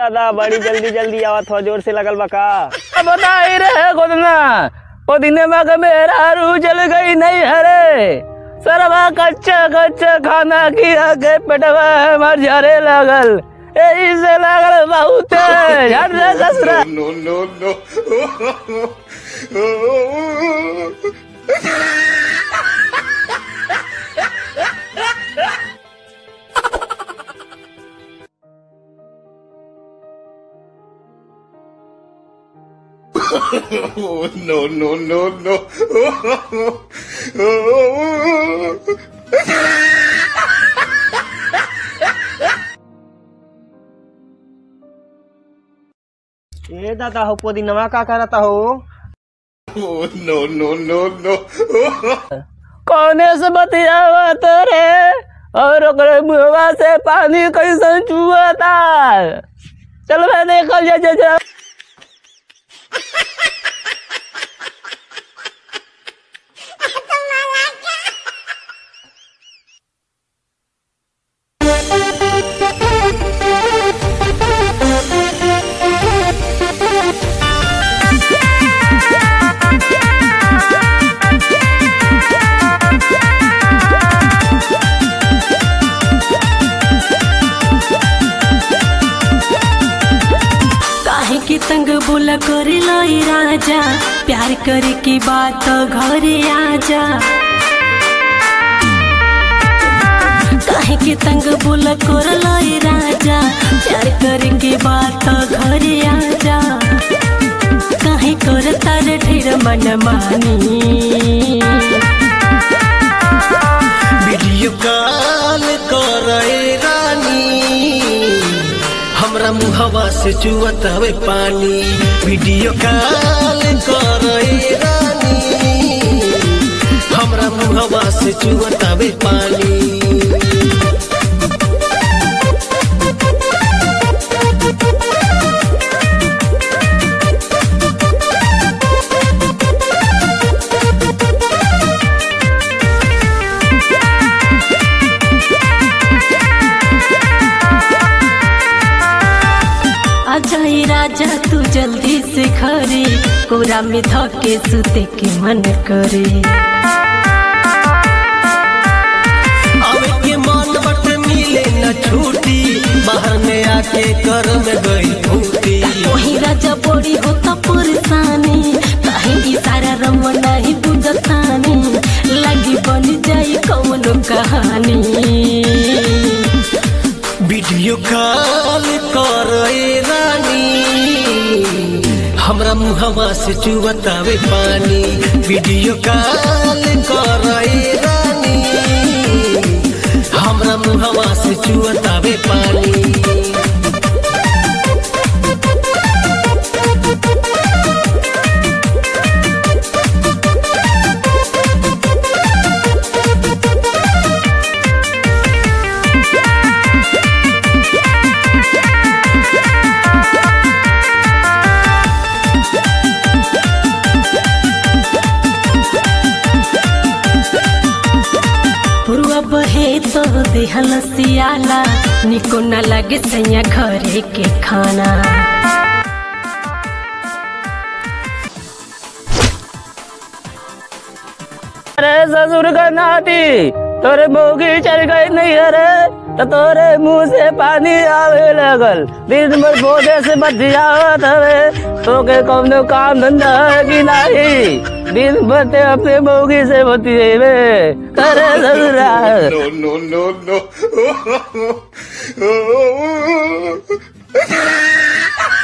दादा बड़ी जल्दी जल्दी आवत हो, जोर से लगल बका। बता ही रहे गोदना पुदीने में मेरा रू जल गई नहीं हरे सरवा कच्चा कच्चा खाना किया के पेटवा मर झरे लगल यही से लगल बहुत झट से ससुरा। नो नो नो no no no no ए दादा हो पुदीनवा का करता हो? no no no no कोने से बतियावा तोरे और ओकरे मुहवा से पानी कैसे चुआता। चल मैं देखल जा तंग बोला करे लाई राजा प्यार करे की बात घरे आजा। काहे के तंग बोला करे लाई राजा प्यार करे की बात घरे आजा। काहे कर तार ढेर मन मानी वीडियो कॉल करे रानी हमरा मुहवा से चुअत हवे पानी। वीडियो कॉल करे रानी हमरा मुहवा से चुअत हवे पानी। जाई राजा तू जल्दी से घरे कोरा में धके सुते के मन करे। आवे के मन बट मिले न छूटी बाहर में आके कर में गई फूटी। वही राजा बड़ी होता परेशानी कहीं इशारा रम नहीं बुझतानी लगी बन जाई कौनो कहानी। वीडियो कॉल करे रानी हमरा मुहवा से चुअतावे पानी। वीडियो कॉल करे रानी हमरा मुहवा से चुअतावे पानी। बहे तो देहल सियाला निको न लगे सैया घरे के खाना। अरे ससुर का नाती तोरे मोगी चल गई नहीं अरे तो तोरे मुंह से पानी आवे लगल। दिन भर बोझे से बतियावत हवे तो के कौनो काम धंधा है कि नहीं। दिन भर ते अपने मोगी से बतिएवे करे ससुरा। no no no no